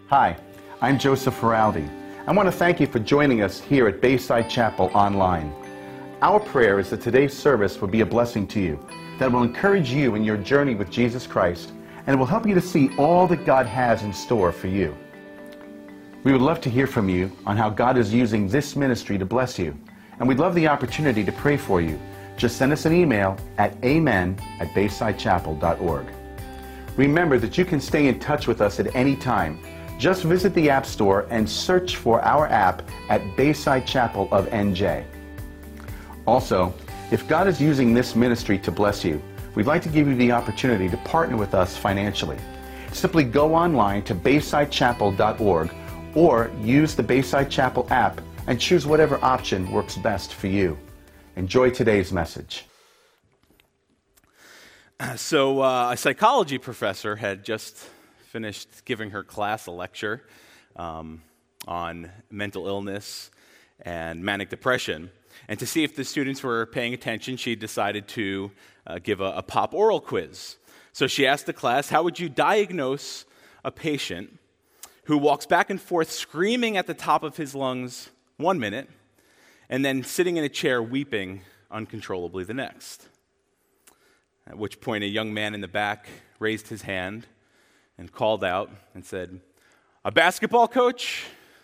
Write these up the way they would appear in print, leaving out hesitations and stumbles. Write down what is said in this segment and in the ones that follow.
Hi, I'm Joseph Feraldi. I want to thank you for joining us here at Bayside Chapel online. Our prayer is that today's service will be a blessing to you, that it will encourage you in your journey with Jesus Christ, and it will help you to see all that God has in store for you. We would love to hear from you on how God is using this ministry to bless you, and we'd love the opportunity to pray for you. Just send us an email at amen@baysidechapel.org. Remember that you can stay in touch with us at any time. Just visit the App Store and search for our app at Bayside Chapel of NJ. Also, if God is using this ministry to bless you, we'd like to give you the opportunity to partner with us financially. Simply go online to baysidechapel.org or use the Bayside Chapel app and choose whatever option works best for you. Enjoy today's message. So a psychology professor had just finished giving her class a lecture on mental illness and manic depression. And to see if the students were paying attention, she decided to give a pop oral quiz. So she asked the class, how would you diagnose a patient who walks back and forth screaming at the top of his lungs 1 minute and then sitting in a chair weeping uncontrollably the next? At which point a young man in the back raised his hand and called out and said, "A basketball coach?"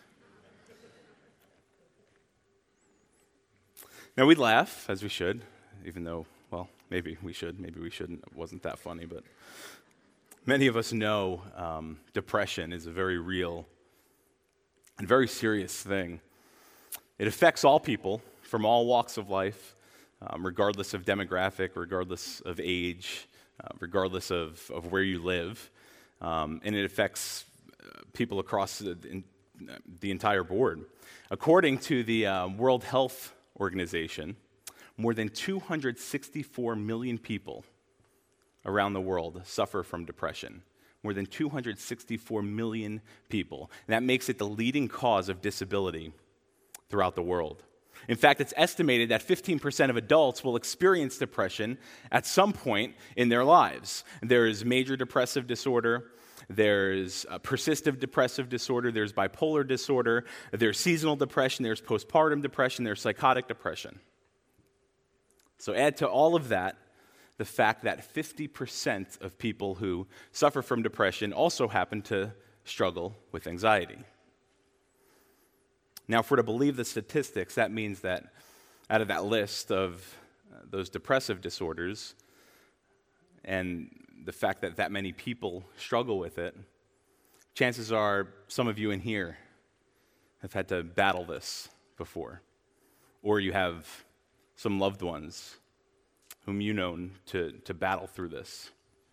Now we'd laugh, as we should, even though, well, maybe we should, maybe we shouldn't. It wasn't that funny, but many of us know depression is a very real and very serious thing. It affects all people from all walks of life, regardless of demographic, regardless of age, regardless of where you live. And it affects people across the entire board. According to the World Health Organization, more than 264 million people around the world suffer from depression. More than 264 million people. And that makes it the leading cause of disability throughout the world. In fact, it's estimated that 15% of adults will experience depression at some point in their lives. There's major depressive disorder, there's persistent depressive disorder, there's bipolar disorder, there's seasonal depression, there's postpartum depression, there's psychotic depression. So add to all of that the fact that 50% of people who suffer from depression also happen to struggle with anxiety. Now, if we're to believe the statistics, that means that out of that list of those depressive disorders and the fact that that many people struggle with it, chances are some of you in here have had to battle this before, or you have some loved ones whom you know to battle through this.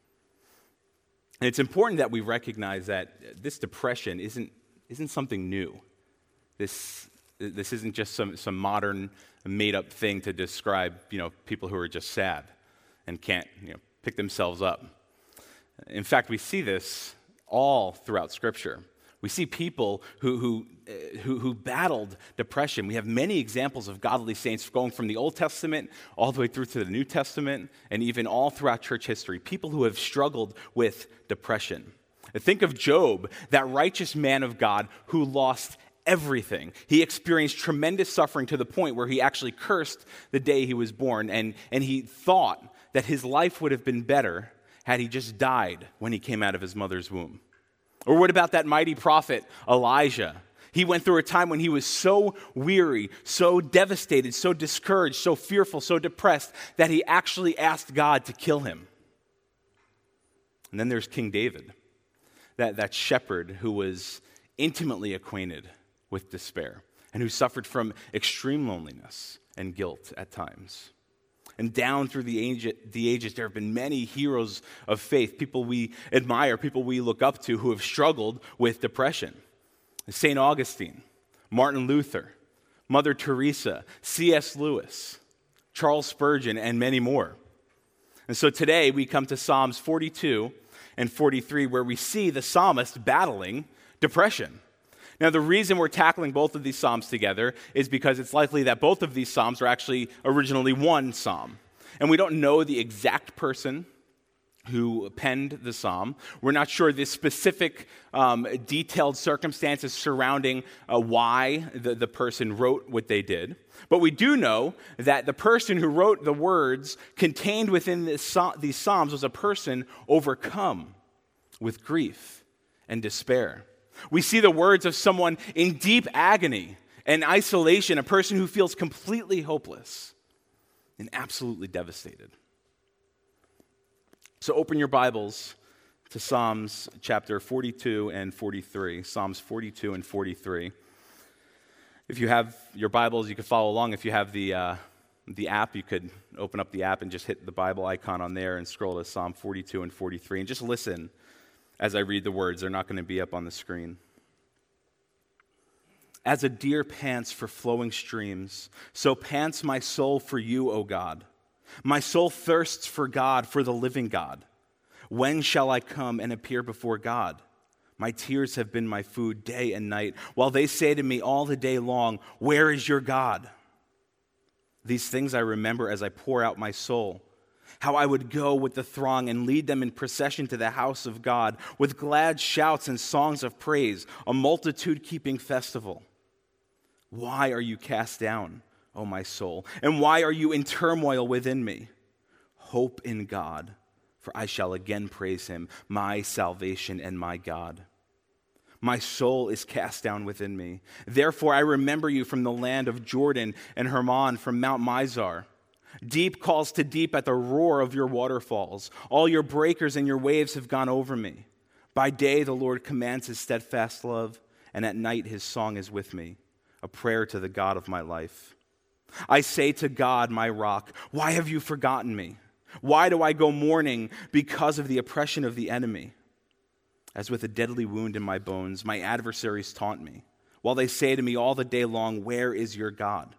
And it's important that we recognize that this depression isn't something new. This isn't just some modern made-up thing to describe, people who are just sad and can't, pick themselves up. In fact, we see this all throughout Scripture. We see people who battled depression. We have many examples of godly saints going from the Old Testament all the way through to the New Testament and even all throughout church history, people who have struggled with depression. Think of Job, that righteous man of God who lost everything. He experienced tremendous suffering to the point where he actually cursed the day he was born, and he thought that his life would have been better had he just died when he came out of his mother's womb. Or what about that mighty prophet Elijah? He went through a time when he was so weary, so devastated, so discouraged, so fearful, so depressed that he actually asked God to kill him. And then there's King David, that shepherd who was intimately acquainted with despair and who suffered from extreme loneliness and guilt at times. And down through the ages, there have been many heroes of faith, people we admire, people we look up to who have struggled with depression. St. Augustine, Martin Luther, Mother Teresa, C.S. Lewis, Charles Spurgeon, and many more. And so today we come to Psalms 42 and 43, where we see the psalmist battling depression. Now, the reason we're tackling both of these psalms together is because it's likely that both of these psalms are actually originally one psalm. And we don't know the exact person who penned the psalm. We're not sure the specific detailed circumstances surrounding why the person wrote what they did. But we do know that the person who wrote the words contained within these psalms was a person overcome with grief and despair. We see the words of someone in deep agony and isolation, a person who feels completely hopeless and absolutely devastated. So open your Bibles to Psalms chapter 42 and 43. Psalms 42 and 43. If you have your Bibles, you can follow along. If you have the app, you could open up the app and just hit the Bible icon on there and scroll to Psalm 42 and 43 and just listen as I read the words. They're not going to be up on the screen. As a deer pants for flowing streams, so pants my soul for you, O God. My soul thirsts for God, for the living God. When shall I come and appear before God? My tears have been my food day and night, while they say to me all the day long, where is your God? These things I remember as I pour out my soul, how I would go with the throng and lead them in procession to the house of God, with glad shouts and songs of praise, a multitude-keeping festival. Why are you cast down, O my soul? And why are you in turmoil within me? Hope in God, for I shall again praise him, my salvation and my God. My soul is cast down within me. Therefore I remember you from the land of Jordan and Hermon, from Mount Mizar. Deep calls to deep at the roar of your waterfalls. All your breakers and your waves have gone over me. By day the Lord commands his steadfast love, and at night his song is with me, a prayer to the God of my life. I say to God, my rock, why have you forgotten me? Why do I go mourning because of the oppression of the enemy? As with a deadly wound in my bones, my adversaries taunt me, while they say to me all the day long, where is your God?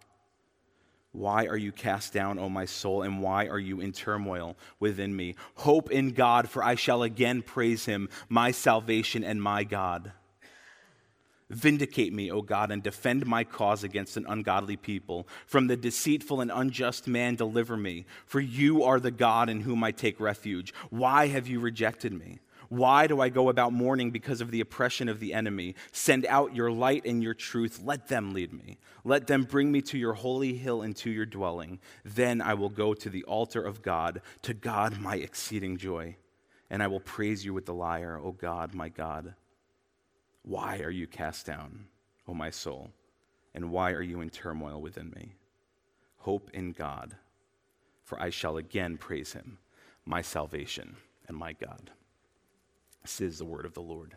Why are you cast down, O my soul, and why are you in turmoil within me? Hope in God, for I shall again praise him, my salvation and my God. Vindicate me, O God, and defend my cause against an ungodly people. From the deceitful and unjust man deliver me, for you are the God in whom I take refuge. Why have you rejected me? Why do I go about mourning because of the oppression of the enemy? Send out your light and your truth. Let them lead me. Let them bring me to your holy hill and to your dwelling. Then I will go to the altar of God, to God my exceeding joy. And I will praise you with the lyre, O God, my God. Why are you cast down, O my soul? And why are you in turmoil within me? Hope in God, for I shall again praise him, my salvation and my God. This is the word of the Lord.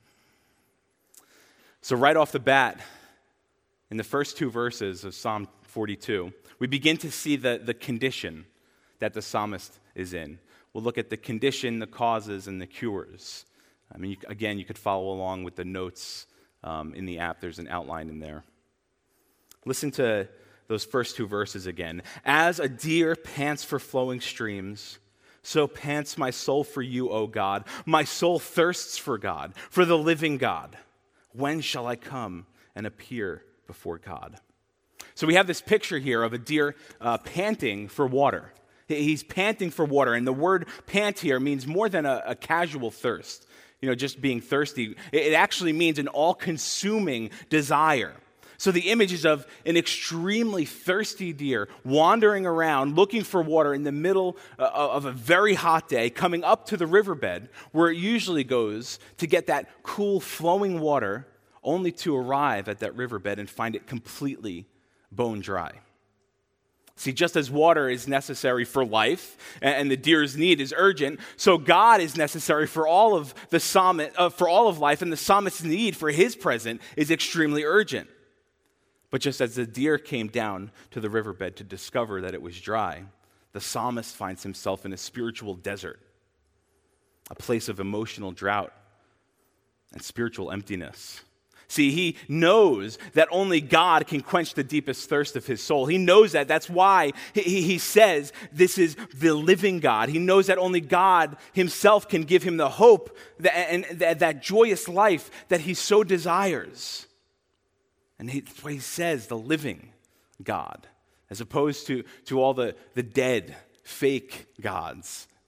So right off the bat, in the first two verses of Psalm 42, we begin to see the condition that the psalmist is in. We'll look at the condition, the causes, and the cures. I mean, you could follow along with the notes in the app. There's an outline in there. Listen to those first two verses again. As a deer pants for flowing streams, so pants my soul for you, O God. My soul thirsts for God, for the living God. When shall I come and appear before God? So we have this picture here of a deer panting for water. He's panting for water, and the word pant here means more than a casual thirst. Just being thirsty. It actually means an all-consuming desire. So the image is of an extremely thirsty deer wandering around looking for water in the middle of a very hot day, coming up to the riverbed where it usually goes to get that cool flowing water, only to arrive at that riverbed and find it completely bone dry. See, just as water is necessary for life and the deer's need is urgent, so God is necessary for all of life, and the psalmist's need for his present is extremely urgent. But just as the deer came down to the riverbed to discover that it was dry, the psalmist finds himself in a spiritual desert, a place of emotional drought and spiritual emptiness. See, he knows that only God can quench the deepest thirst of his soul. He knows that. That's why he says this is the living God. He knows that only God himself can give him the hope and that joyous life that he so desires. And that's why he says the living God, as opposed to all the dead, fake gods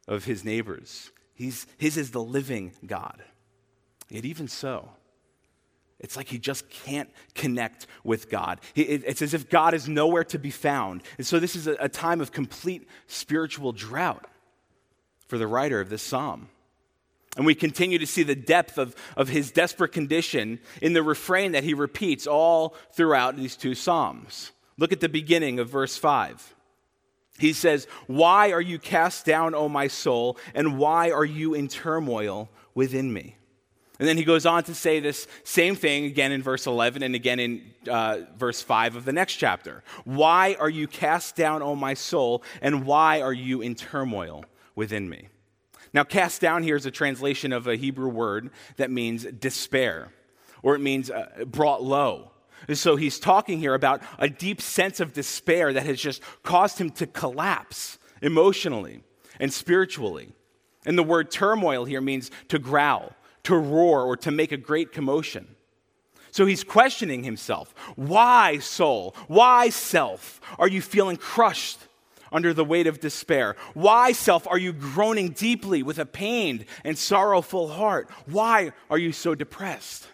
of his neighbors. His is the living God. Yet even so, it's like he just can't connect with God. It's as if God is nowhere to be found. And so this is a time of complete spiritual drought for the writer of this psalm. And we continue to see the depth of his desperate condition in the refrain that he repeats all throughout these two psalms. Look at the beginning of verse 5. He says, "Why are you cast down, O my soul, and why are you in turmoil within me?" And then he goes on to say this same thing again in verse 11 and again in verse 5 of the next chapter. "Why are you cast down, O my soul, and why are you in turmoil within me?" Now, cast down here is a translation of a Hebrew word that means despair, or it means brought low. And so he's talking here about a deep sense of despair that has just caused him to collapse emotionally and spiritually. And the word turmoil here means to growl, to roar, or to make a great commotion. So he's questioning himself. Why, soul? Why, self? Are you feeling crushed under the weight of despair? Why, self, are you groaning deeply with a pained and sorrowful heart? Why are you so depressed?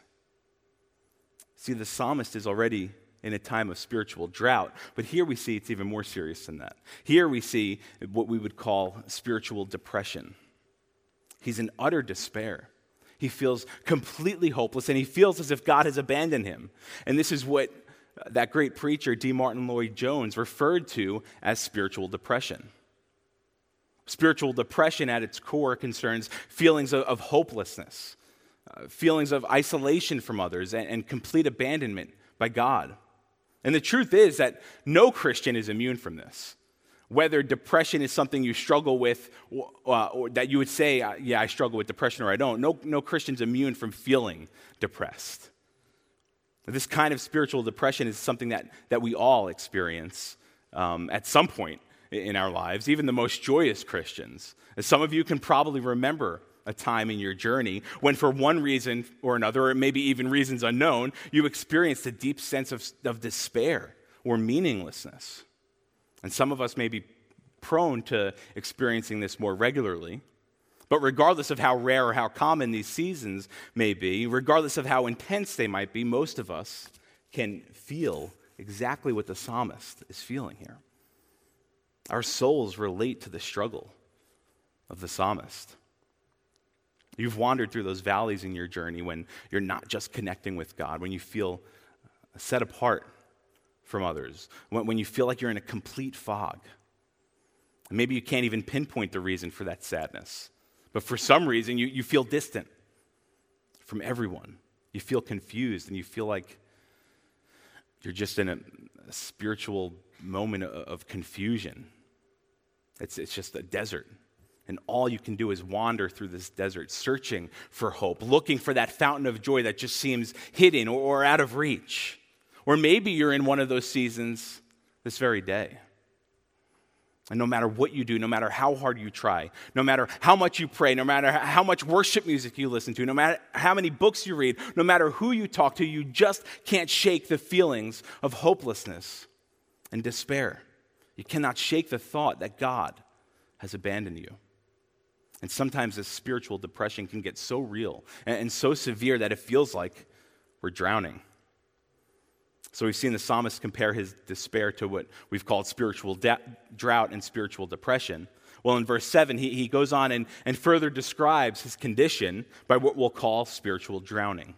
See, the psalmist is already in a time of spiritual drought, but here we see it's even more serious than that. Here we see what we would call spiritual depression. He's in utter despair. He feels completely hopeless, and he feels as if God has abandoned him. And this is what that great preacher, D. Martin Lloyd-Jones, referred to as spiritual depression. Spiritual depression at its core concerns feelings of hopelessness, feelings of isolation from others, and complete abandonment by God. And the truth is that no Christian is immune from this. Whether depression is something you struggle with, or that you would say, yeah, I struggle with depression, or I don't. No Christian's immune from feeling depressed. This kind of spiritual depression is something that we all experience at some point in our lives, even the most joyous Christians. As some of you can probably remember a time in your journey when, for one reason or another, or maybe even reasons unknown, you experienced a deep sense of despair or meaninglessness. And some of us may be prone to experiencing this more regularly. But regardless of how rare or how common these seasons may be, regardless of how intense they might be, most of us can feel exactly what the psalmist is feeling here. Our souls relate to the struggle of the psalmist. You've wandered through those valleys in your journey when you're not just connecting with God, when you feel set apart from others, when you feel like you're in a complete fog. And maybe you can't even pinpoint the reason for that sadness. But for some reason, you feel distant from everyone. You feel confused, and you feel like you're just in a spiritual moment of confusion. It's just a desert. And all you can do is wander through this desert, searching for hope, looking for that fountain of joy that just seems hidden or out of reach. Or maybe you're in one of those seasons this very day. And no matter what you do, no matter how hard you try, no matter how much you pray, no matter how much worship music you listen to, no matter how many books you read, no matter who you talk to, you just can't shake the feelings of hopelessness and despair. You cannot shake the thought that God has abandoned you. And sometimes this spiritual depression can get so real and so severe that it feels like we're drowning. So we've seen the psalmist compare his despair to what we've called spiritual drought and spiritual depression. Well, in verse 7, he goes on and further describes his condition by what we'll call spiritual drowning.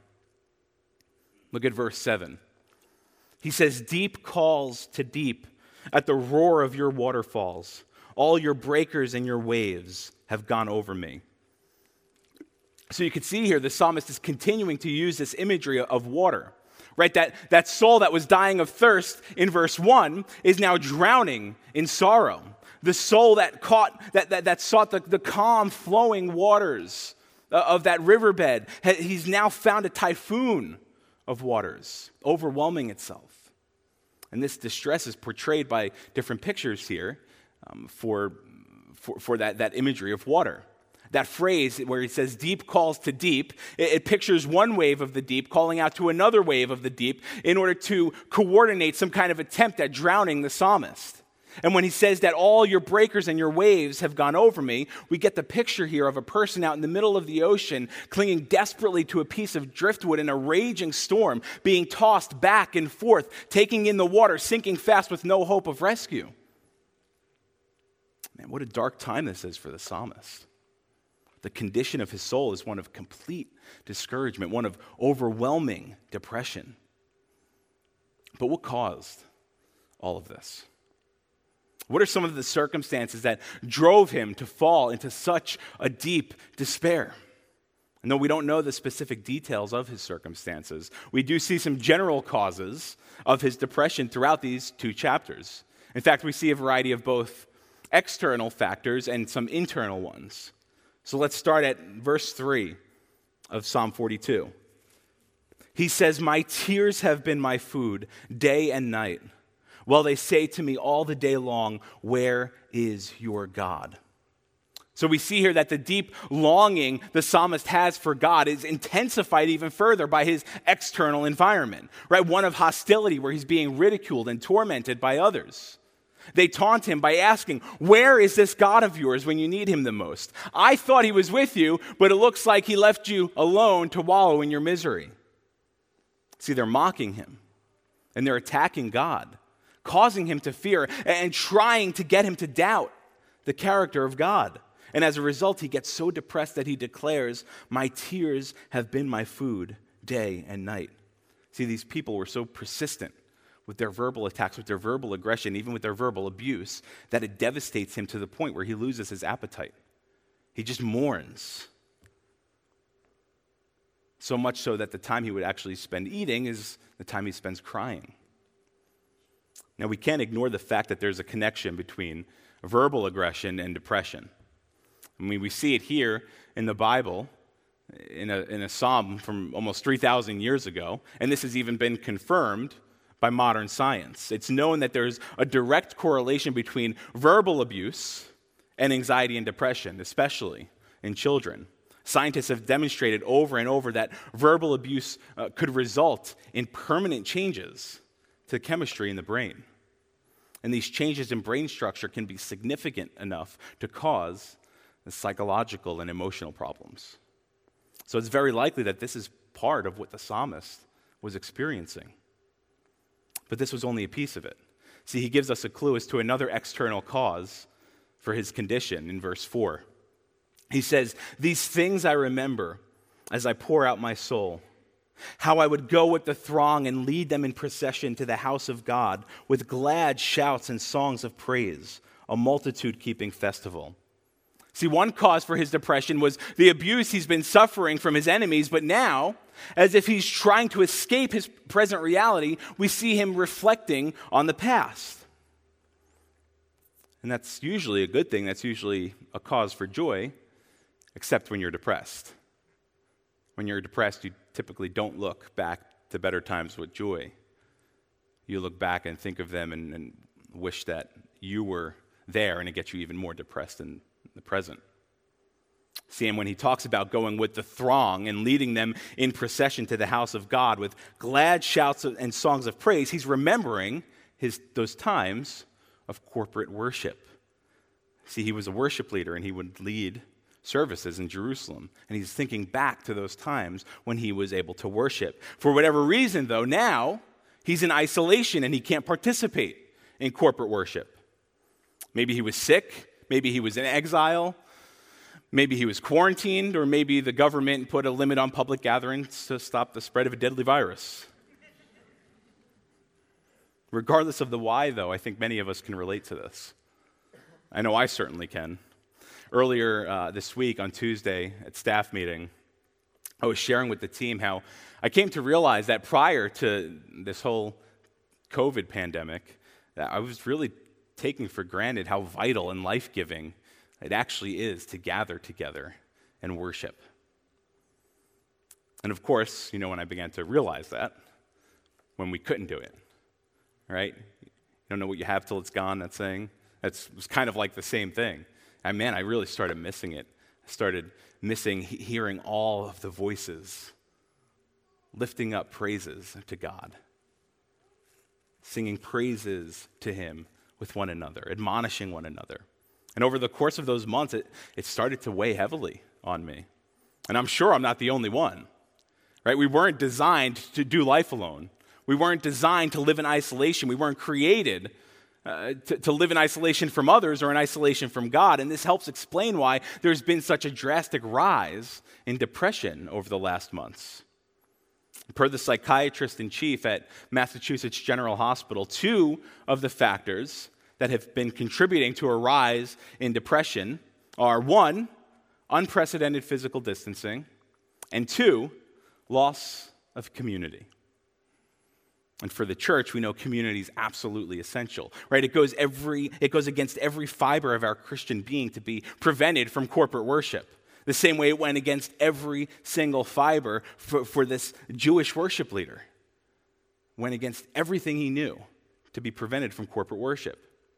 Look at verse 7. He says, "Deep calls to deep at the roar of your waterfalls. All your breakers and your waves have gone over me." So you can see here the psalmist is continuing to use this imagery of water. Right, that soul that was dying of thirst in verse 1 is now drowning in sorrow. The soul that sought the calm flowing waters of that riverbed, he's now found a typhoon of waters overwhelming itself. And this distress is portrayed by different pictures here for that imagery of water. That phrase where he says deep calls to deep, it pictures one wave of the deep calling out to another wave of the deep in order to coordinate some kind of attempt at drowning the psalmist. And when he says that all your breakers and your waves have gone over me, we get the picture here of a person out in the middle of the ocean, clinging desperately to a piece of driftwood in a raging storm, being tossed back and forth, taking in the water, sinking fast with no hope of rescue. Man, what a dark time this is for the psalmist. The condition of his soul is one of complete discouragement, one of overwhelming depression. But what caused all of this? What are some of the circumstances that drove him to fall into such a deep despair? And though we don't know the specific details of his circumstances, we do see some general causes of his depression throughout these 2 chapters. In fact, we see a variety of both external factors and some internal ones. So let's start at verse 3 of Psalm 42. He says, "My tears have been my food day and night, while they say to me all the day long, 'Where is your God?'" So we see here that the deep longing the psalmist has for God is intensified even further by his external environment, right? One of hostility where he's being ridiculed and tormented by others. They taunt him by asking, "Where is this God of yours when you need him the most? I thought he was with you, but it looks like he left you alone to wallow in your misery." See, they're mocking him, and they're attacking God, causing him to fear and trying to get him to doubt the character of God. And as a result, he gets so depressed that he declares, "My tears have been my food day and night." See, these people were so persistent with their verbal attacks, with their verbal aggression, even with their verbal abuse, that it devastates him to the point where he loses his appetite. He just mourns. So much so that the time he would actually spend eating is the time he spends crying. Now, we can't ignore the fact that there's a connection between verbal aggression and depression. I mean, we see it here in the Bible, in a psalm from almost 3,000 years ago, and this has even been confirmed by modern science. It's known that there's a direct correlation between verbal abuse and anxiety and depression, especially in children. Scientists have demonstrated over and over that verbal abuse could result in permanent changes to chemistry in the brain. And these changes in brain structure can be significant enough to cause the psychological and emotional problems. So it's very likely that this is part of what the psalmist was experiencing. But this was only a piece of it. See, he gives us a clue as to another external cause for his condition in verse 4. He says, "These things I remember as I pour out my soul, how I would go with the throng and lead them in procession to the house of God with glad shouts and songs of praise, a multitude keeping festival." See, one cause for his depression was the abuse he's been suffering from his enemies, but now, as if he's trying to escape his present reality, we see him reflecting on the past. And that's usually a good thing. That's usually a cause for joy, except when you're depressed. When you're depressed, you typically don't look back to better times with joy. You look back and think of them and wish that you were there, and it gets you even more depressed in the present. See, and when he talks about going with the throng and leading them in procession to the house of God with glad shouts and songs of praise, he's remembering those times of corporate worship. See, he was a worship leader, and he would lead services in Jerusalem. And he's thinking back to those times when he was able to worship. For whatever reason, though, now he's in isolation and he can't participate in corporate worship. Maybe he was sick. Maybe he was in exile. Maybe he was quarantined. Or maybe the government put a limit on public gatherings to stop the spread of a deadly virus. Regardless of the why, though, I think many of us can relate to this. I know I certainly can. Earlier this week on Tuesday at staff meeting, I was sharing with the team how I came to realize that prior to this whole COVID pandemic, that I was really taking for granted how vital and life-giving it actually is to gather together and worship. And of course, when I began to realize that, when we couldn't do it, right? You don't know what you have till it's gone, that saying. It was kind of like the same thing. And man, I really started missing it. I started missing hearing all of the voices, lifting up praises to God. Singing praises to Him with one another, admonishing one another. And over the course of those months, it started to weigh heavily on me. And I'm sure I'm not the only one, right? We weren't designed to do life alone. We weren't designed to live in isolation. We weren't created to live in isolation from others or in isolation from God. And this helps explain why there's been such a drastic rise in depression over the last months. Per the psychiatrist in chief at Massachusetts General Hospital, 2 of the factors that have been contributing to a rise in depression are 1, unprecedented physical distancing, and 2, loss of community. And for the church, we know community is absolutely essential, right? It goes against every fiber of our Christian being to be prevented from corporate worship. The same way it went against every single fiber for this Jewish worship leader. Went against everything he knew to be prevented from corporate worship.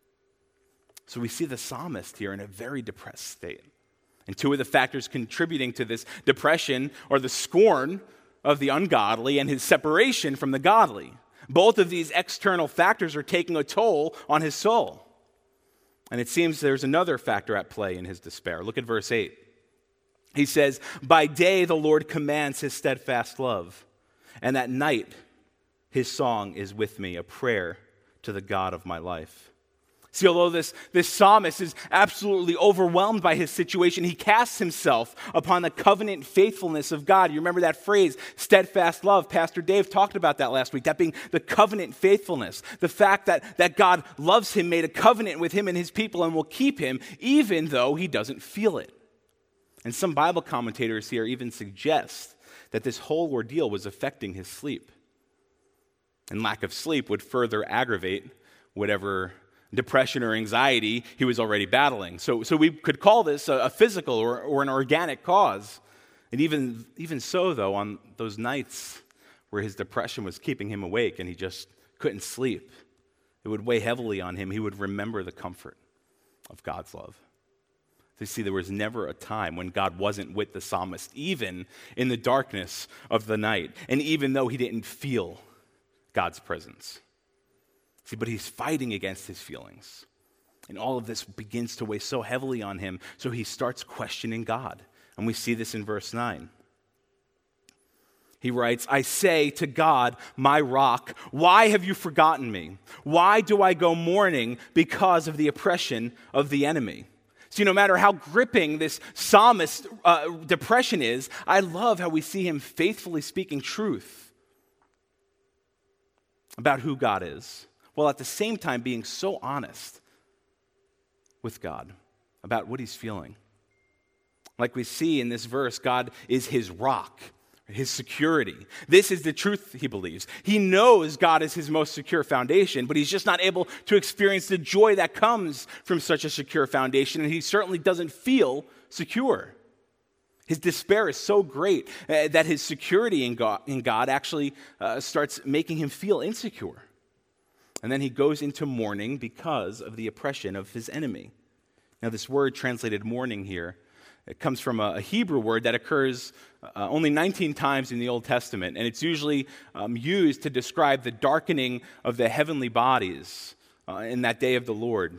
So we see the psalmist here in a very depressed state. And 2 of the factors contributing to this depression are the scorn of the ungodly and his separation from the godly. Both of these external factors are taking a toll on his soul. And it seems there's another factor at play in his despair. Look at verse 8. He says, "By day the Lord commands his steadfast love, and at night his song is with me, a prayer to the God of my life." See, although this psalmist is absolutely overwhelmed by his situation, he casts himself upon the covenant faithfulness of God. You remember that phrase, steadfast love? Pastor Dave talked about that last week, that being the covenant faithfulness. The fact that God loves him, made a covenant with him and his people, and will keep him even though he doesn't feel it. And some Bible commentators here even suggest that this whole ordeal was affecting his sleep. And lack of sleep would further aggravate whatever depression or anxiety he was already battling. So we could call this a physical or an organic cause. And even so, though, on those nights where his depression was keeping him awake and he just couldn't sleep, it would weigh heavily on him. He would remember the comfort of God's love. So you see, there was never a time when God wasn't with the psalmist, even in the darkness of the night, and even though he didn't feel God's presence. See, but he's fighting against his feelings. And all of this begins to weigh so heavily on him, so he starts questioning God. And we see this in verse 9. He writes, "I say to God, my rock, why have you forgotten me? Why do I go mourning because of the oppression of the enemy?" See, no matter how gripping this psalmist's depression is, I love how we see him faithfully speaking truth about who God is, while at the same time being so honest with God about what he's feeling. Like we see in this verse, God is his rock, his security. This is the truth he believes. He knows God is his most secure foundation, but he's just not able to experience the joy that comes from such a secure foundation, and he certainly doesn't feel secure. His despair is so great that his security in God actually starts making him feel insecure. And then he goes into mourning because of the oppression of his enemy. Now, this word translated mourning here, it comes from a Hebrew word that occurs only 19 times in the Old Testament, and it's usually used to describe the darkening of the heavenly bodies in that day of the Lord.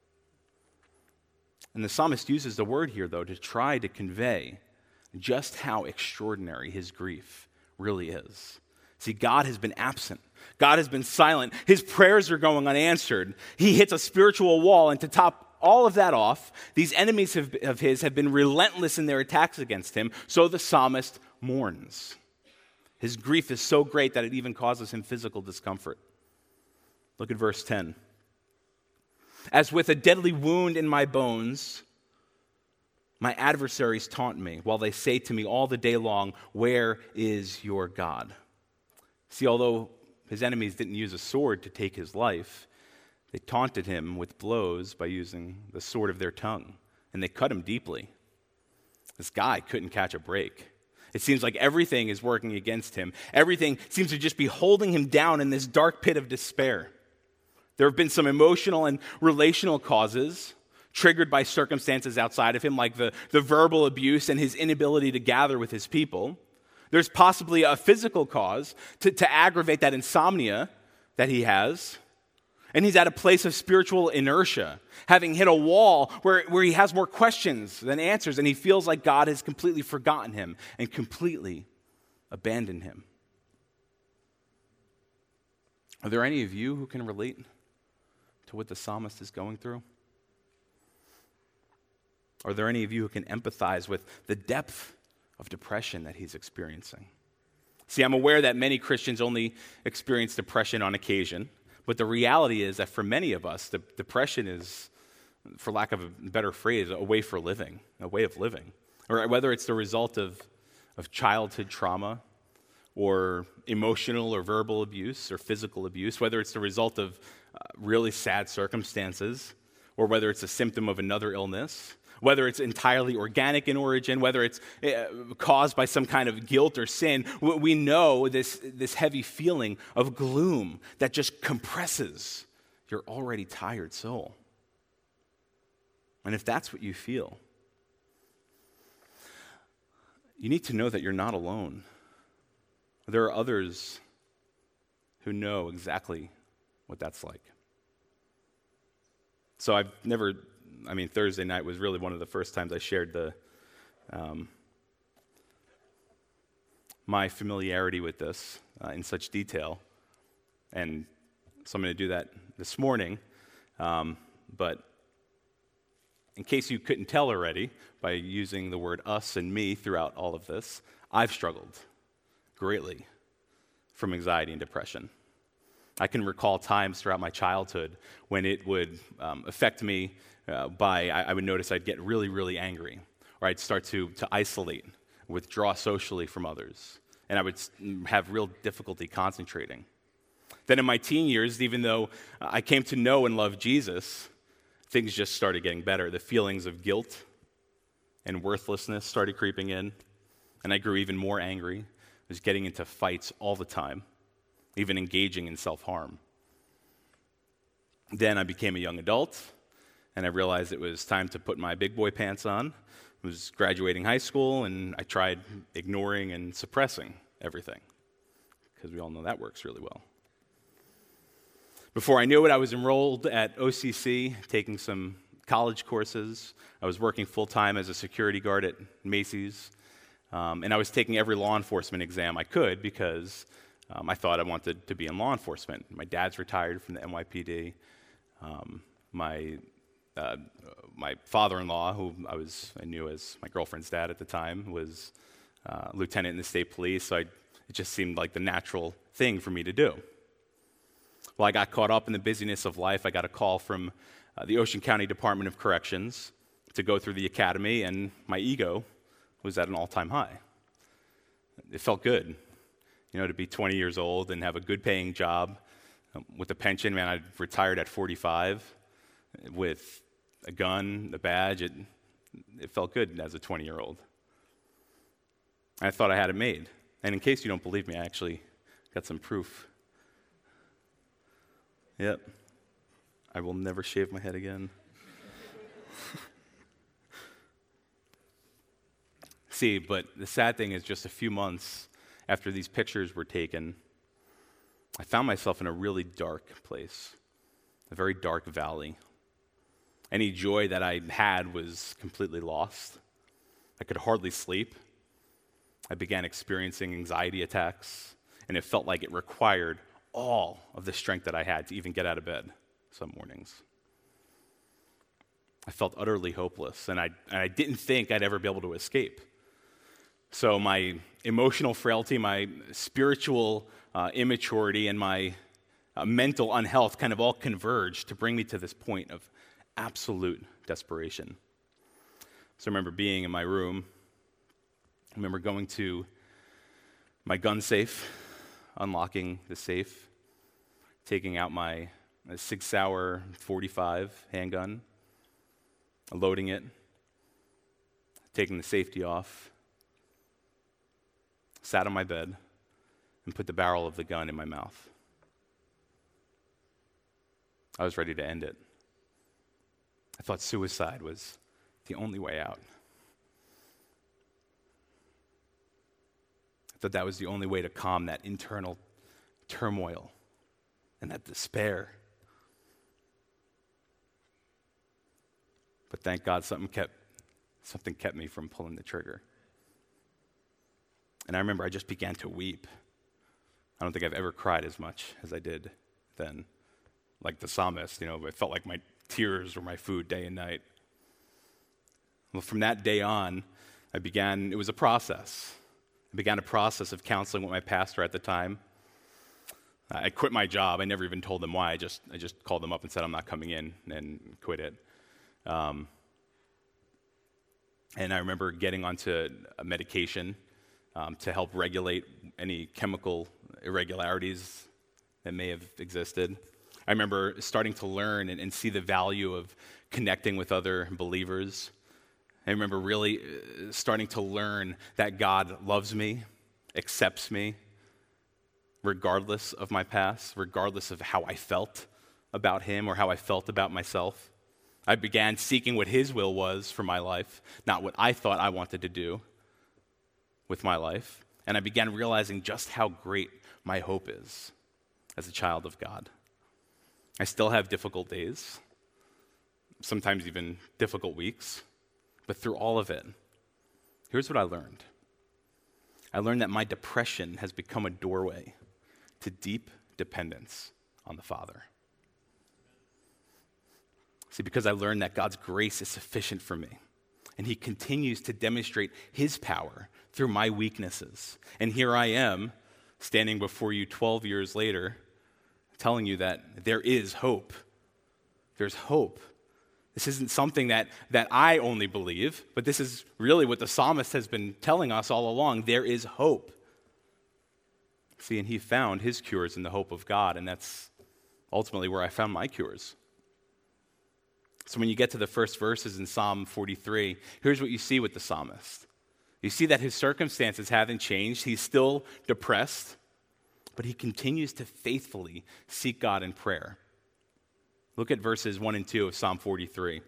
And the psalmist uses the word here, though, to try to convey just how extraordinary his grief really is. See, God has been absent. God has been silent. His prayers are going unanswered. He hits a spiritual wall, and to top all of that off, these enemies of his have been relentless in their attacks against him, so the psalmist mourns. His grief is so great that it even causes him physical discomfort. Look at verse 10. "As with a deadly wound in my bones, my adversaries taunt me, while they say to me all the day long, 'Where is your God?'" See, although his enemies didn't use a sword to take his life, they taunted him with blows by using the sword of their tongue, and they cut him deeply. This guy couldn't catch a break. It seems like everything is working against him. Everything seems to just be holding him down in this dark pit of despair. There have been some emotional and relational causes triggered by circumstances outside of him, like the verbal abuse and his inability to gather with his people. There's possibly a physical cause to aggravate that insomnia that he has. And he's at a place of spiritual inertia, having hit a wall where he has more questions than answers, and he feels like God has completely forgotten him and completely abandoned him. Are there any of you who can relate to what the psalmist is going through? Are there any of you who can empathize with the depth of depression that he's experiencing? See, I'm aware that many Christians only experience depression on occasion, but the reality is that for many of us, the depression is, for lack of a better phrase, a way for living, a way of living. Or whether it's the result of childhood trauma, or emotional or verbal abuse, or physical abuse, whether it's the result of really sad circumstances, or whether it's a symptom of another illness, whether it's entirely organic in origin, whether it's caused by some kind of guilt or sin, we know this heavy feeling of gloom that just compresses your already tired soul. And if that's what you feel, you need to know that you're not alone. There are others who know exactly what that's like. So Thursday night was really one of the first times I shared my familiarity with this in such detail. And so I'm going to do that this morning. But in case you couldn't tell already, by using the word us and me throughout all of this, I've struggled greatly from anxiety and depression. I can recall times throughout my childhood when it would affect me I would notice I'd get really, really angry, or I'd start to isolate, withdraw socially from others, and I would have real difficulty concentrating. Then in my teen years, even though I came to know and love Jesus, things just started getting better. The feelings of guilt and worthlessness started creeping in, and I grew even more angry. I was getting into fights all the time, even engaging in self-harm. Then I became a young adult, and I realized it was time to put my big boy pants on. I was graduating high school, and I tried ignoring and suppressing everything, because we all know that works really well. Before I knew it, I was enrolled at OCC, taking some college courses. I was working full-time as a security guard at Macy's, and I was taking every law enforcement exam I could because I thought I wanted to be in law enforcement. My dad's retired from the NYPD. My father-in-law, who I knew as my girlfriend's dad at the time, was lieutenant in the state police, so it just seemed like the natural thing for me to do. Well, I got caught up in the busyness of life. I got a call from the Ocean County Department of Corrections to go through the academy, and my ego was at an all-time high. It felt good, to be 20 years old and have a good-paying job with a pension. Man, I retired at 45 with a gun, a badge. It felt good as a 20-year-old. I thought I had it made. And in case you don't believe me, I actually got some proof. Yep. I will never shave my head again. See, but the sad thing is just a few months after these pictures were taken, I found myself in a really dark place, a very dark valley. Any joy that I had was completely lost. I could hardly sleep. I began experiencing anxiety attacks, and it felt like it required all of the strength that I had to even get out of bed some mornings. I felt utterly hopeless, and I didn't think I'd ever be able to escape. So my emotional frailty, my spiritual immaturity, and my mental unhealth kind of all converged to bring me to this point of absolute desperation. So I remember being in my room. I remember going to my gun safe, unlocking the safe, taking out my Sig Sauer 45 handgun, loading it, taking the safety off, sat on my bed, and put the barrel of the gun in my mouth. I was ready to end it. I thought suicide was the only way out. I thought that was the only way to calm that internal turmoil and that despair. But thank God something kept me from pulling the trigger. And I remember I just began to weep. I don't think I've ever cried as much as I did then. Like the psalmist, it felt like my tears were my food day and night. Well, from that day on, it was a process. I began a process of counseling with my pastor at the time. I quit my job. I never even told them why. I just called them up and said, I'm not coming in, and quit it. And I remember getting onto a medication to help regulate any chemical irregularities that may have existed. I remember starting to learn and see the value of connecting with other believers. I remember really starting to learn that God loves me, accepts me, regardless of my past, regardless of how I felt about him or how I felt about myself. I began seeking what his will was for my life, not what I thought I wanted to do with my life. And I began realizing just how great my hope is as a child of God. I still have difficult days, sometimes even difficult weeks, but through all of it, here's what I learned. I learned that my depression has become a doorway to deep dependence on the Father. See, because I learned that God's grace is sufficient for me, and he continues to demonstrate his power through my weaknesses. And here I am, standing before you 12 years later, telling you that there is hope. There's hope. This isn't something that I only believe, but this is really what the psalmist has been telling us all along. There is hope. See, and he found his cures in the hope of God, and that's ultimately where I found my cures. So when you get to the first verses in Psalm 43, here's what you see with the psalmist. You see that his circumstances haven't changed. He's still depressed, but he continues to faithfully seek God in prayer. Look at verses 1 and 2 of Psalm 43.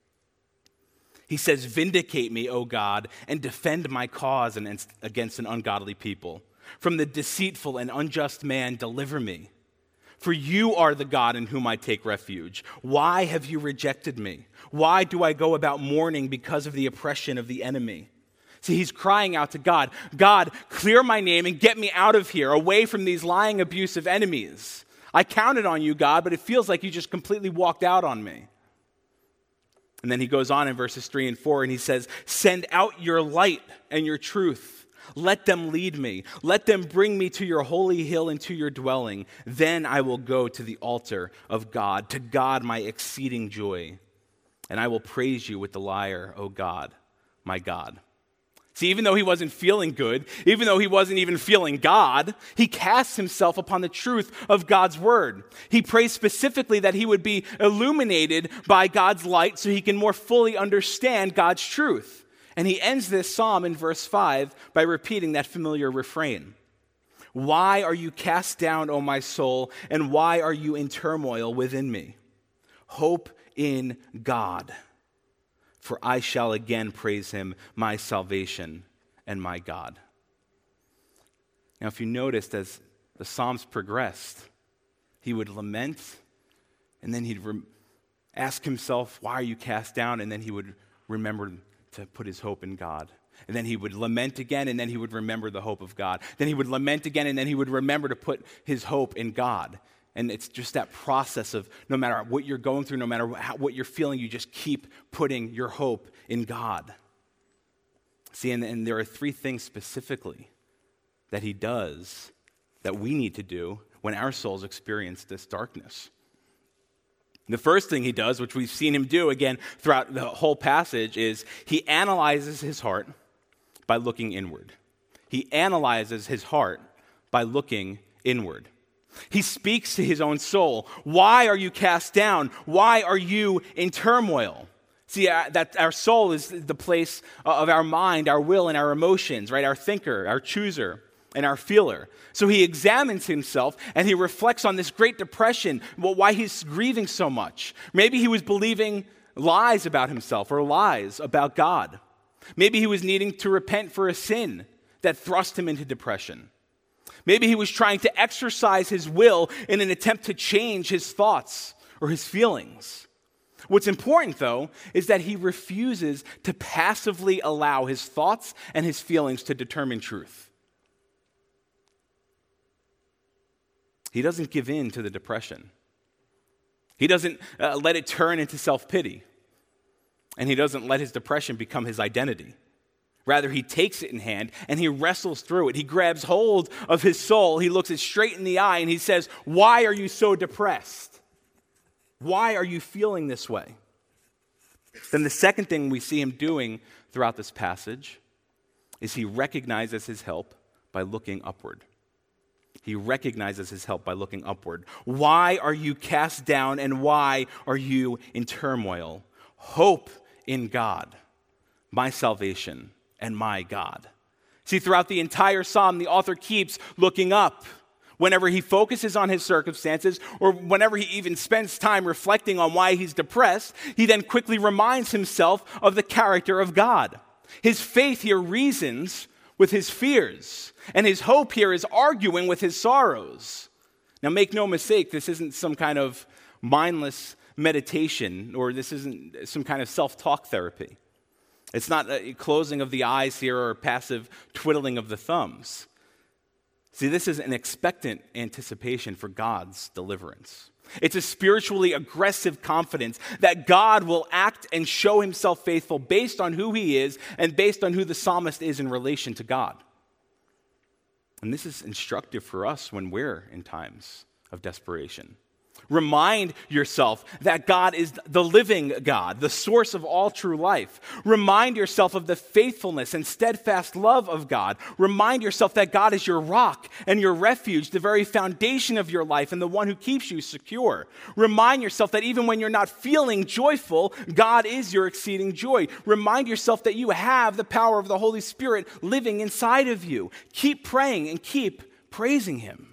He says, "Vindicate me, O God, and defend my cause against an ungodly people. From the deceitful and unjust man, deliver me. For you are the God in whom I take refuge. Why have you rejected me? Why do I go about mourning because of the oppression of the enemy?" See, he's crying out to God, "God, clear my name and get me out of here, away from these lying, abusive enemies. I counted on you, God, but it feels like you just completely walked out on me." And then he goes on in verses 3 and 4, and he says, "Send out your light and your truth. Let them lead me. Let them bring me to your holy hill and to your dwelling. Then I will go to the altar of God, to God my exceeding joy. And I will praise you with the lyre, O God, my God." See, even though he wasn't feeling good, even though he wasn't even feeling God, he casts himself upon the truth of God's word. He prays specifically that he would be illuminated by God's light so he can more fully understand God's truth. And he ends this psalm in verse 5 by repeating that familiar refrain. "Why are you cast down, O my soul, and why are you in turmoil within me? Hope in God. For I shall again praise him, my salvation and my God." Now, if you noticed, as the Psalms progressed, he would lament, and then he'd ask himself, "Why are you cast down?" And then he would remember to put his hope in God. And then he would lament again, and then he would remember the hope of God. Then he would lament again, and then he would remember to put his hope in God. And it's just that process of no matter what you're going through, no matter what you're feeling, you just keep putting your hope in God. See, and there are three things specifically that he does that we need to do when our souls experience this darkness. The first thing he does, which we've seen him do again throughout the whole passage, is he analyzes his heart by looking inward. He analyzes his heart by looking inward. He speaks to his own soul. "Why are you cast down? Why are you in turmoil?" See, that our soul is the place of our mind, our will, and our emotions, right? Our thinker, our chooser, and our feeler. So he examines himself, and he reflects on this great depression, why he's grieving so much. Maybe he was believing lies about himself or lies about God. Maybe he was needing to repent for a sin that thrust him into depression. Maybe he was trying to exercise his will in an attempt to change his thoughts or his feelings. What's important, though, is that he refuses to passively allow his thoughts and his feelings to determine truth. He doesn't give in to the depression. He doesn't let it turn into self-pity. And he doesn't let his depression become his identity. Rather, he takes it in hand and he wrestles through it. He grabs hold of his soul. He looks it straight in the eye and he says, "Why are you so depressed? Why are you feeling this way?" Then the second thing we see him doing throughout this passage is he recognizes his help by looking upward. He recognizes his help by looking upward. Why are you cast down and why are you in turmoil? Hope in God, my salvation and my God. See, throughout the entire psalm, the author keeps looking up. Whenever he focuses on his circumstances, or whenever he even spends time reflecting on why he's depressed, he then quickly reminds himself of the character of God. His faith here reasons with his fears, and his hope here is arguing with his sorrows. Now, make no mistake, this isn't some kind of mindless meditation, or this isn't some kind of self-talk therapy. It's not a closing of the eyes here or a passive twiddling of the thumbs. See, this is an expectant anticipation for God's deliverance. It's a spiritually aggressive confidence that God will act and show himself faithful based on who he is and based on who the psalmist is in relation to God. And this is instructive for us when we're in times of desperation. Remind yourself that God is the living God, the source of all true life. Remind yourself of the faithfulness and steadfast love of God. Remind yourself that God is your rock and your refuge, the very foundation of your life and the one who keeps you secure. Remind yourself that even when you're not feeling joyful, God is your exceeding joy. Remind yourself that you have the power of the Holy Spirit living inside of you. Keep praying and keep praising him.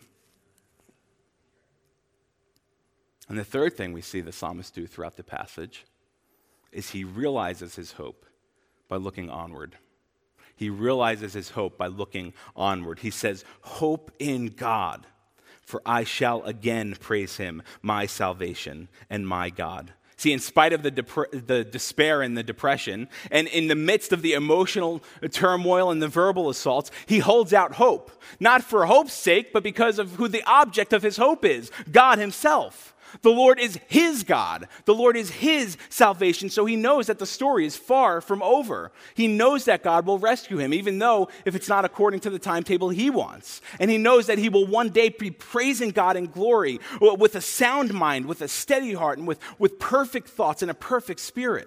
And the third thing we see the psalmist do throughout the passage is he realizes his hope by looking onward. He realizes his hope by looking onward. He says, "Hope in God, for I shall again praise him, my salvation and my God." See, in spite of the despair and the depression, and in the midst of the emotional turmoil and the verbal assaults, he holds out hope. Not for hope's sake, but because of who the object of his hope is, God himself. The Lord is his God. The Lord is his salvation, so he knows that the story is far from over. He knows that God will rescue him, even though if it's not according to the timetable he wants. And he knows that he will one day be praising God in glory with a sound mind, with a steady heart, and with perfect thoughts and a perfect spirit.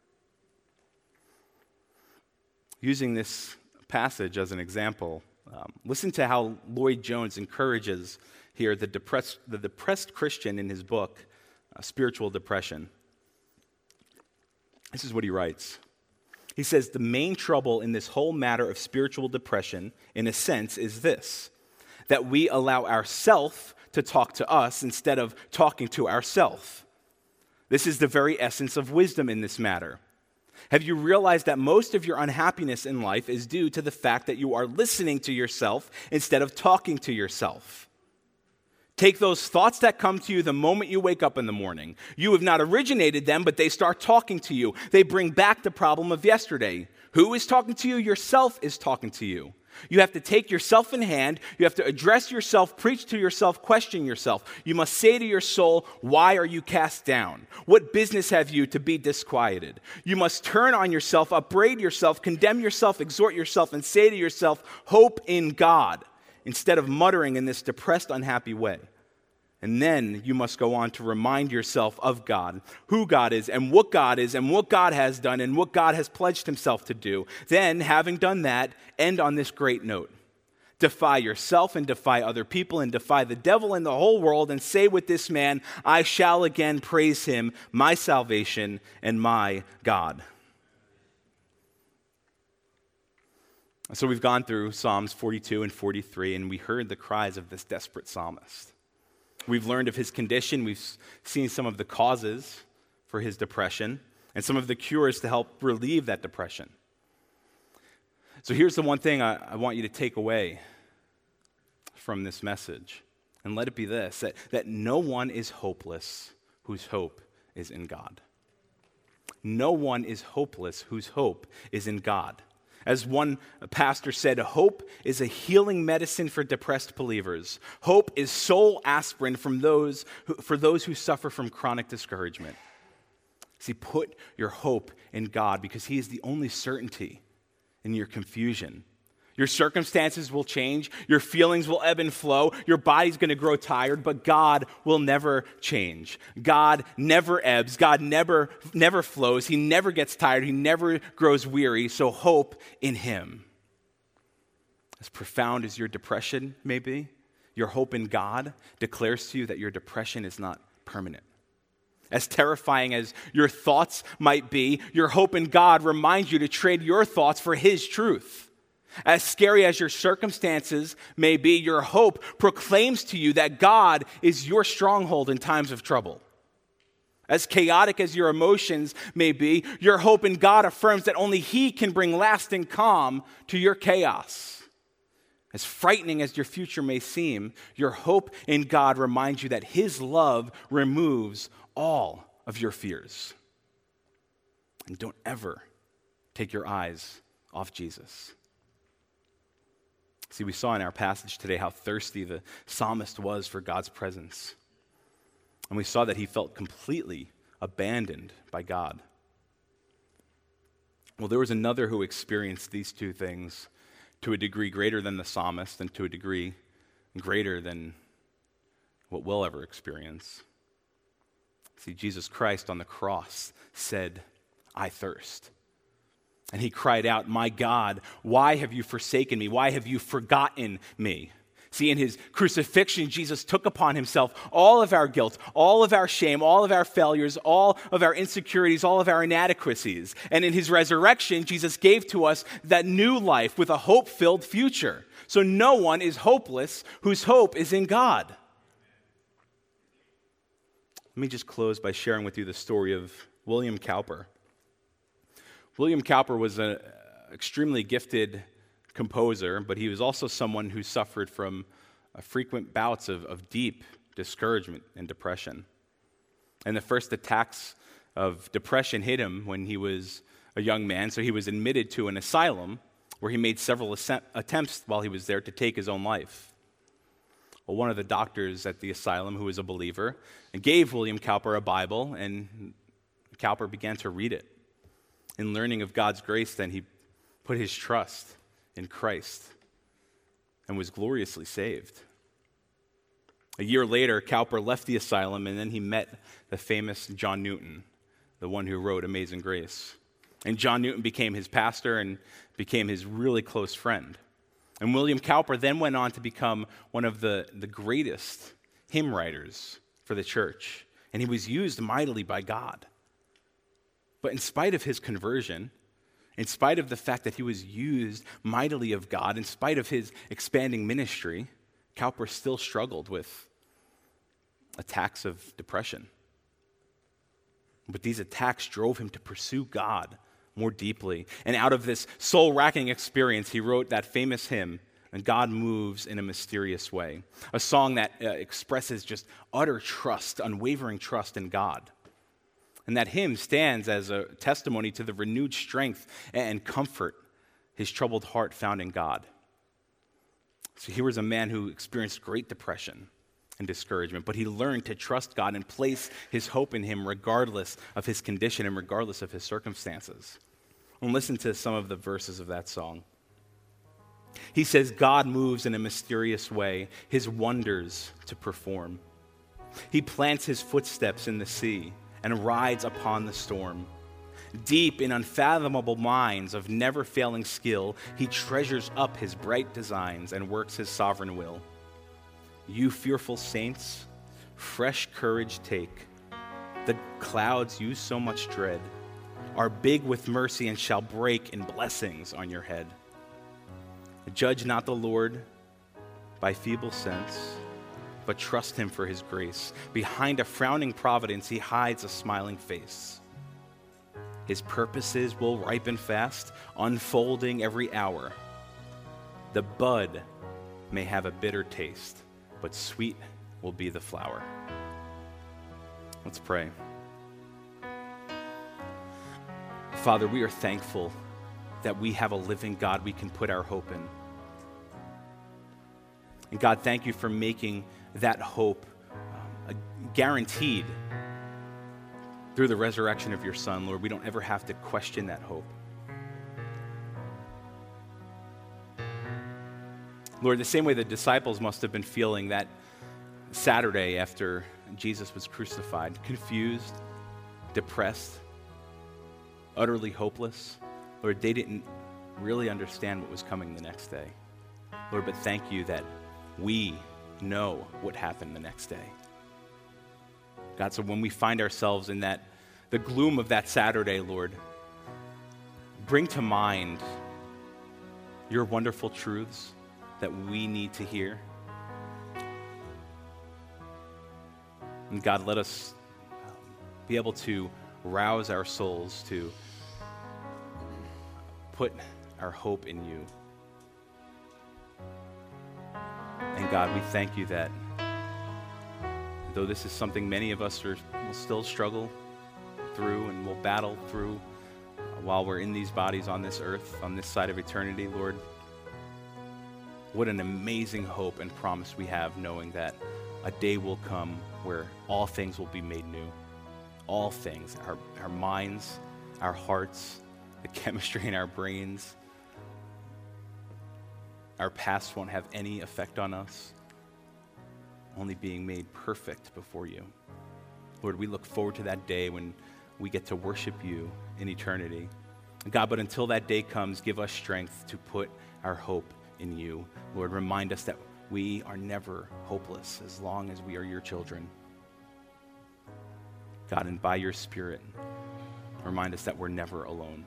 Using this passage as an example, listen to how Lloyd Jones encourages here the depressed Christian in his book, Spiritual Depression. This is what he writes. He says, "The main trouble in this whole matter of spiritual depression, in a sense, is this, that we allow ourself to talk to us instead of talking to ourself. This is the very essence of wisdom in this matter. Have you realized that most of your unhappiness in life is due to the fact that you are listening to yourself instead of talking to yourself? Take those thoughts that come to you the moment you wake up in the morning. You have not originated them, but they start talking to you. They bring back the problem of yesterday. Who is talking to you? Yourself is talking to you. You have to take yourself in hand. You have to address yourself, preach to yourself, question yourself. You must say to your soul, why are you cast down? What business have you to be disquieted? You must turn on yourself, upbraid yourself, condemn yourself, exhort yourself, and say to yourself, hope in God, instead of muttering in this depressed, unhappy way. And then you must go on to remind yourself of God, who God is, and what God has done, and what God has pledged himself to do. Then, having done that, end on this great note. Defy yourself and defy other people and defy the devil and the whole world and say with this man, I shall again praise him, my salvation and my God. So we've gone through Psalms 42 and 43, and we heard the cries of this desperate psalmist. We've learned of his condition. We've seen some of the causes for his depression and some of the cures to help relieve that depression. So here's the one thing I want you to take away from this message, and let it be this, that no one is hopeless whose hope is in God. No one is hopeless whose hope is in God. As one pastor said, hope is a healing medicine for depressed believers. Hope is soul aspirin for those who suffer from chronic discouragement. See, put your hope in God because he is the only certainty in your confusion. Your circumstances will change. Your feelings will ebb and flow. Your body's going to grow tired, but God will never change. God never ebbs. God never flows. He never gets tired. He never grows weary. So hope in him. As profound as your depression may be, your hope in God declares to you that your depression is not permanent. As terrifying as your thoughts might be, your hope in God reminds you to trade your thoughts for his truth. As scary as your circumstances may be, your hope proclaims to you that God is your stronghold in times of trouble. As chaotic as your emotions may be, your hope in God affirms that only he can bring lasting calm to your chaos. As frightening as your future may seem, your hope in God reminds you that his love removes all of your fears. And don't ever take your eyes off Jesus. See, we saw in our passage today how thirsty the psalmist was for God's presence. And we saw that he felt completely abandoned by God. Well, there was another who experienced these two things to a degree greater than the psalmist and to a degree greater than what we'll ever experience. See, Jesus Christ on the cross said, "I thirst." And he cried out, "My God, why have you forsaken me? Why have you forgotten me?" See, in his crucifixion, Jesus took upon himself all of our guilt, all of our shame, all of our failures, all of our insecurities, all of our inadequacies. And in his resurrection, Jesus gave to us that new life with a hope-filled future. So no one is hopeless whose hope is in God. Let me just close by sharing with you the story of William Cowper. William Cowper was an extremely gifted composer, but he was also someone who suffered from frequent bouts of deep discouragement and depression. And the first attacks of depression hit him when he was a young man, so he was admitted to an asylum where he made several attempts while he was there to take his own life. Well, one of the doctors at the asylum, who was a believer, gave William Cowper a Bible, and Cowper began to read it. In learning of God's grace, then he put his trust in Christ and was gloriously saved. A year later, Cowper left the asylum, and then he met the famous John Newton, the one who wrote Amazing Grace. And John Newton became his pastor and became his really close friend. And William Cowper then went on to become one of the greatest hymn writers for the church. And he was used mightily by God. But in spite of his conversion, in spite of the fact that he was used mightily of God, in spite of his expanding ministry, Cowper still struggled with attacks of depression. But these attacks drove him to pursue God more deeply. And out of this soul-racking experience, he wrote that famous hymn, "And God Moves in a Mysterious Way," a song that expresses just utter trust, unwavering trust in God. And that hymn stands as a testimony to the renewed strength and comfort his troubled heart found in God. So here was a man who experienced great depression and discouragement, but he learned to trust God and place his hope in him regardless of his condition and regardless of his circumstances. And listen to some of the verses of that song. He says, "God moves in a mysterious way, his wonders to perform. He plants his footsteps in the sea and rides upon the storm. Deep in unfathomable mines of never-failing skill, he treasures up his bright designs and works his sovereign will. You fearful saints, fresh courage take. The clouds you so much dread are big with mercy and shall break in blessings on your head. Judge not the Lord by feeble sense, but trust him for his grace. Behind a frowning providence, he hides a smiling face. His purposes will ripen fast, unfolding every hour. The bud may have a bitter taste, but sweet will be the flower." Let's pray. Father, we are thankful that we have a living God we can put our hope in. And God, thank you for making that hope guaranteed through the resurrection of your Son, Lord. We don't ever have to question that hope. Lord, the same way the disciples must have been feeling that Saturday after Jesus was crucified, confused, depressed, utterly hopeless. Lord, they didn't really understand what was coming the next day. Lord, but thank you that we know what happened the next day. God, so when we find ourselves in the gloom of that Saturday, Lord, bring to mind your wonderful truths that we need to hear. And God, let us be able to rouse our souls to put our hope in you. And God, we thank you that though this is something many of us will still struggle through and will battle through while we're in these bodies on this earth, on this side of eternity, Lord, what an amazing hope and promise we have, knowing that a day will come where all things will be made new. All things, our minds, our hearts, the chemistry in our brains, our past won't have any effect on us, only being made perfect before you. Lord, we look forward to that day when we get to worship you in eternity. God, but until that day comes, give us strength to put our hope in you. Lord, remind us that we are never hopeless as long as we are your children. God, and by your Spirit, remind us that we're never alone.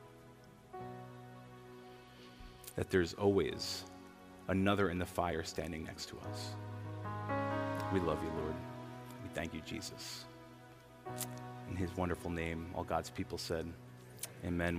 That there's always another in the fire standing next to us. We love you, Lord. We thank you, Jesus. In his wonderful name, all God's people said, amen.